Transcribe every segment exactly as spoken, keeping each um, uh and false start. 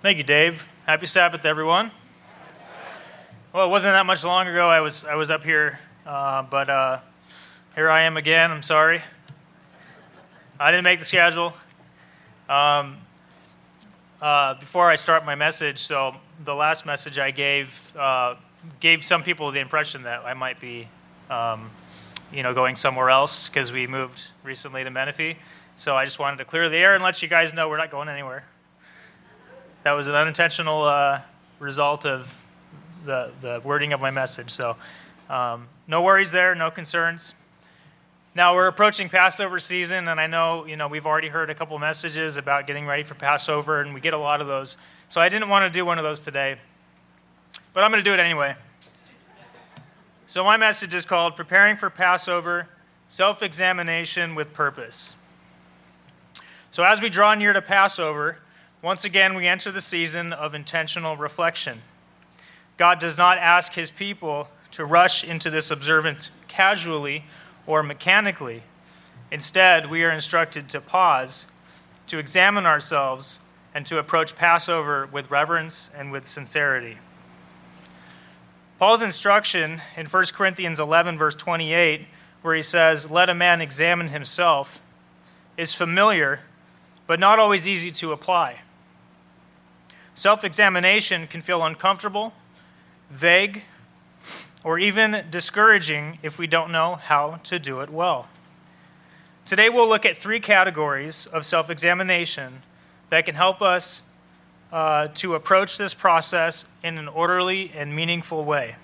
Thank you, Dave. Happy Sabbath, everyone. Well, it wasn't that much long ago I was I was up here, uh, but uh, here I am again. I'm sorry. I didn't make the schedule. Um, uh, before I start my message, so the last message I gave uh, gave some people the impression that I might be, um, you know, going somewhere else because we moved recently to Menifee. So I just wanted to clear the air and let you guys know we're not going anywhere. That was an unintentional uh, result of the the wording of my message. So um, no worries there, no concerns. Now we're approaching Passover season, and I know you know we've already heard a couple messages about getting ready for Passover, and we get a lot of those. So I didn't want to do one of those today, but I'm going to do it anyway. So my message is called Preparing for Passover, Self-Examination with Purpose. So as we draw near to Passover, once again, we enter the season of intentional reflection. God does not ask his people to rush into this observance casually or mechanically. Instead, we are instructed to pause, to examine ourselves, and to approach Passover with reverence and with sincerity. Paul's instruction in First Corinthians eleven, verse twenty-eight, where he says, "Let a man examine himself," is familiar, but not always easy to apply. Self-examination can feel uncomfortable, vague, or even discouraging if we don't know how to do it well. Today we'll look at three categories of self-examination that can help us uh, to approach this process in an orderly and meaningful way.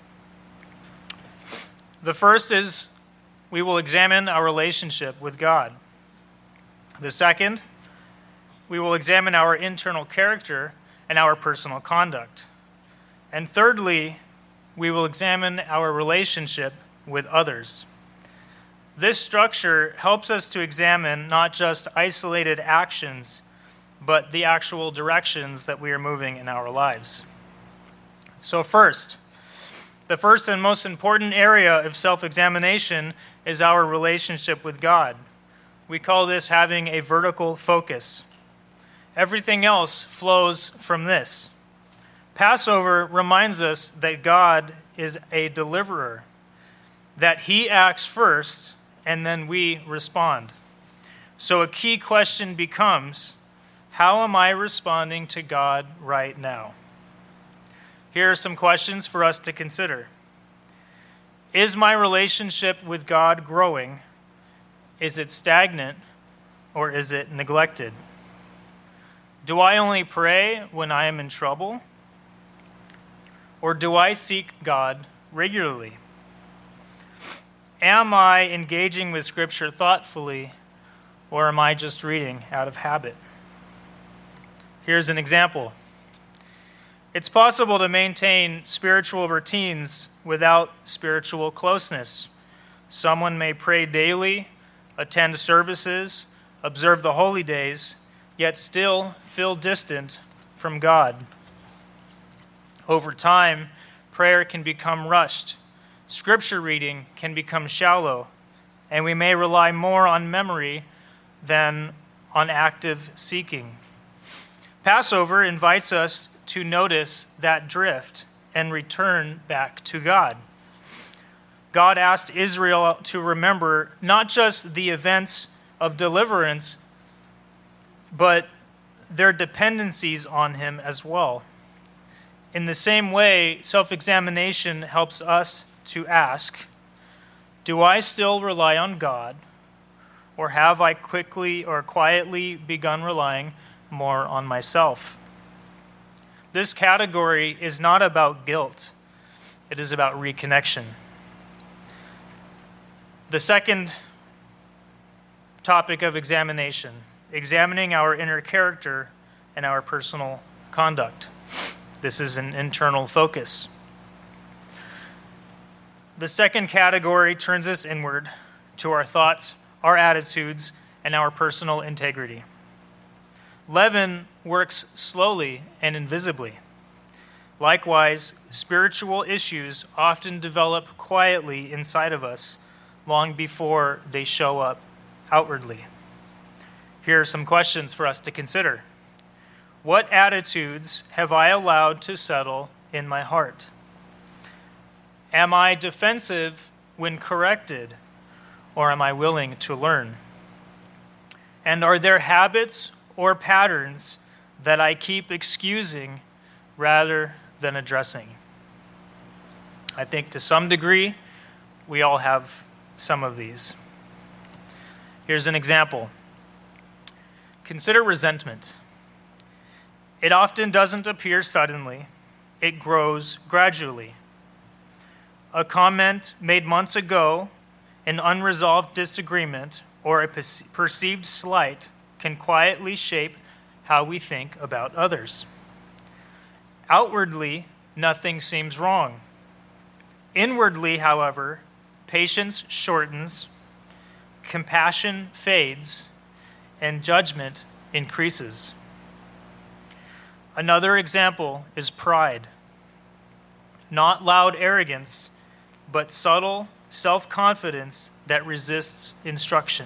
The first is we will examine our relationship with God. The second, we will examine our internal character and our personal conduct. And thirdly, we will examine our relationship with others. This structure helps us to examine not just isolated actions, but the actual directions that we are moving in our lives. So first, the first and most important area of self-examination is our relationship with God. We call this having a vertical focus. Everything else flows from this. Passover reminds us that God is a deliverer, that he acts first and then we respond. So a key question becomes, how am I responding to God right now? Here are some questions for us to consider. Is my relationship with God growing? Is it stagnant or is it neglected? Do I only pray when I am in trouble? Or do I seek God regularly? Am I engaging with Scripture thoughtfully, or am I just reading out of habit? Here's an example. It's possible to maintain spiritual routines without spiritual closeness. Someone may pray daily, attend services, observe the holy days, yet still feel distant from God. Over time, prayer can become rushed, scripture reading can become shallow, and we may rely more on memory than on active seeking. Passover invites us to notice that drift and return back to God. God asked Israel to remember not just the events of deliverance, but their dependencies on him as well. In the same way, self-examination helps us to ask, do I still rely on God, or have I quickly or quietly begun relying more on myself? This category is not about guilt. It is about reconnection. The second topic of examination, examining our inner character and our personal conduct. This is an internal focus. The second category turns us inward to our thoughts, our attitudes, and our personal integrity. Leaven works slowly and invisibly. Likewise, spiritual issues often develop quietly inside of us long before they show up outwardly. Here are some questions for us to consider. What attitudes have I allowed to settle in my heart? Am I defensive when corrected, or am I willing to learn? And are there habits or patterns that I keep excusing rather than addressing? I think to some degree, we all have some of these. Here's an example. Consider resentment. It often doesn't appear suddenly. It grows gradually. A comment made months ago, an unresolved disagreement, or a perceived slight can quietly shape how we think about others. Outwardly, nothing seems wrong. Inwardly, however, patience shortens, compassion fades, and judgment increases. Another example is pride. Not loud arrogance, but subtle self-confidence that resists instruction.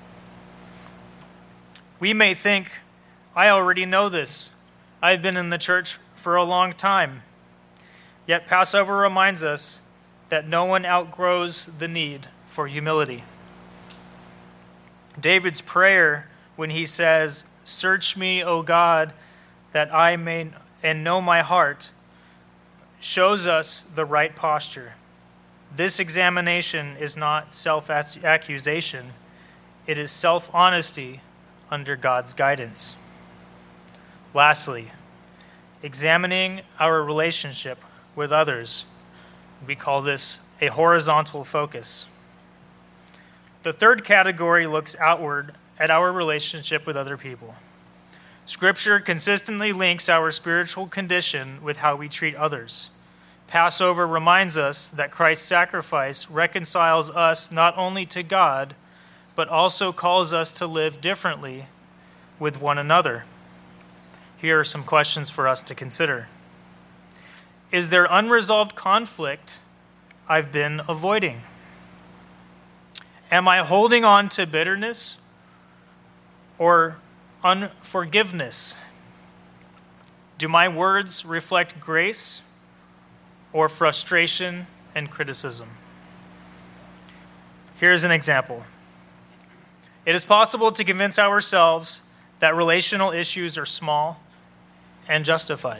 We may think, I already know this. I've been in the church for a long time. Yet Passover reminds us that no one outgrows the need for humility. David's prayer when he says, "Search me, O God, that I may and know my heart," shows us the right posture. This examination is not self-accusation. It is self-honesty under God's guidance. Lastly, examining our relationship with others. We call this a horizontal focus. The third category looks outward at our relationship with other people. Scripture consistently links our spiritual condition with how we treat others. Passover reminds us that Christ's sacrifice reconciles us not only to God, but also calls us to live differently with one another. Here are some questions for us to consider. Is there unresolved conflict I've been avoiding? Am I holding on to bitterness or unforgiveness? Do my words reflect grace or frustration and criticism? Here's an example. It is possible to convince ourselves that relational issues are small and justified.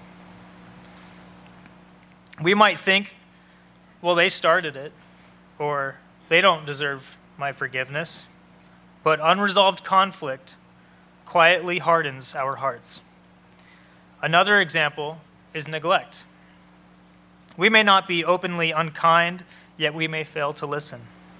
We might think, well, they started it, or they don't deserve my forgiveness. But unresolved conflict quietly hardens our hearts. Another example is neglect. We may not be openly unkind, yet we may fail to listen,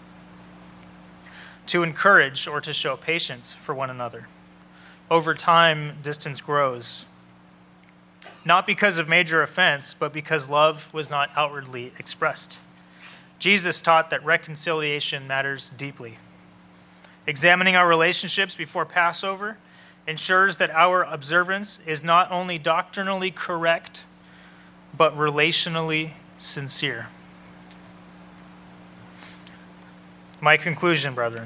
to encourage, or to show patience for one another. Over time, distance grows, not because of major offense, but because love was not outwardly expressed. Jesus taught that reconciliation matters deeply. Examining our relationships before Passover ensures that our observance is not only doctrinally correct, but relationally sincere. My conclusion, brethren.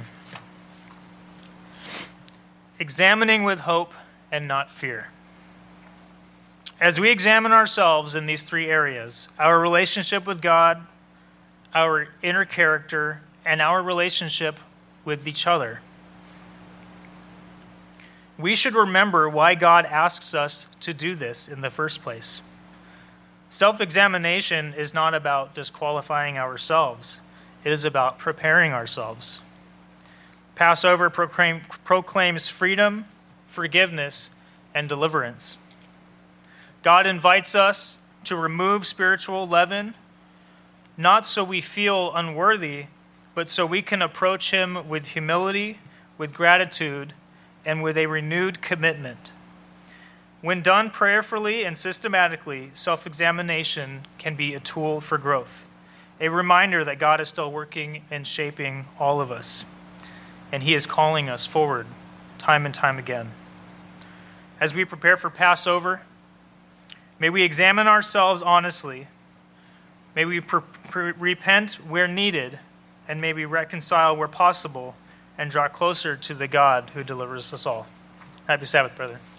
Examining with hope and not fear. As we examine ourselves in these three areas, our relationship with God, our inner character, and our relationship with each other, we should remember why God asks us to do this in the first place. Self-examination is not about disqualifying ourselves. It is about preparing ourselves. Passover proclaim, proclaims freedom, forgiveness, and deliverance. God invites us to remove spiritual leaven, not so we feel unworthy, but so we can approach him with humility, with gratitude, and with a renewed commitment. When done prayerfully and systematically, self-examination can be a tool for growth, a reminder that God is still working and shaping all of us, and he is calling us forward time and time again. As we prepare for Passover, may we examine ourselves honestly. May we pre- pre- repent where needed, and may we reconcile where possible and draw closer to the God who delivers us all. Happy Sabbath, brother.